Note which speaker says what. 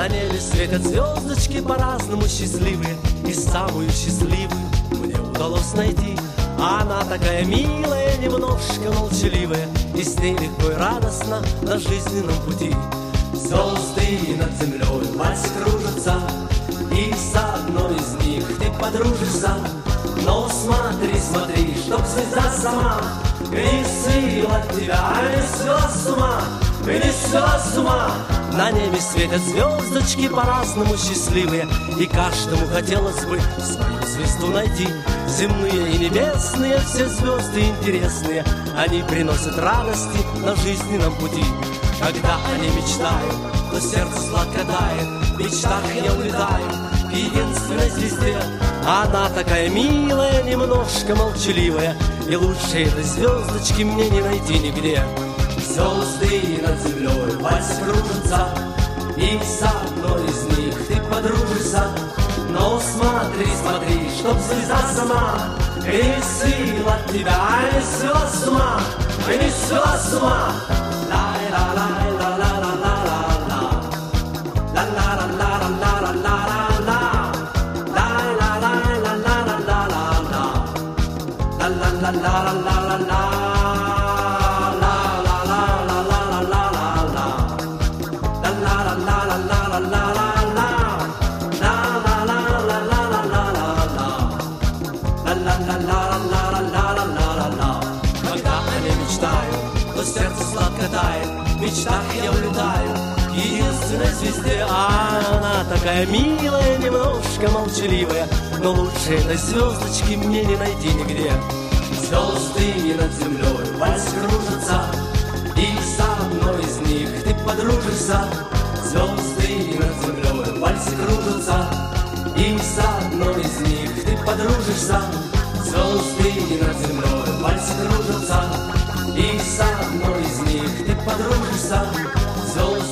Speaker 1: На небе светят звездочки по-разному счастливые, и самую счастливую мне удалось найти. Она такая милая, немножко молчаливая, и с ней легко и радостно на жизненном пути. Звезды над землей вальс кружатся, и с одной из них ты подружишься. Но смотри, смотри, чтоб звезда сама не свела тебя, не свела с ума, не свела с ума. На небе светят звездочки по-разному счастливые, и каждому хотелось бы свою звезду найти. Земные и небесные, все звезды интересные, они приносят радости на жизненном пути. Когда они мечтают, то сердце сладко тает, в мечтах я улетаю к единственной звезде. Она такая милая, немножко молчаливая, и лучше этой звездочки мне не найти нигде. Звезды над землей вальс кружатся, и с одной из них ты подружишься. Но смотри, смотри, чтоб звезда сама не свела тебя, не свела с ума, не свела с ума. Когда они мечтают, то сердце сладко тает, в мечтах я улетаю к единственной звезде. Она такая милая, немножко молчаливая, но лучше этой звездочки мне не найти нигде. Звезды над землей вальс кружатся, и с одной из них ты подружишься. Звезды над землей вальс кружатся, и с одной из них ты подружишься. Звезды над землей вальс кружатся, и с одной из них ты подружишься.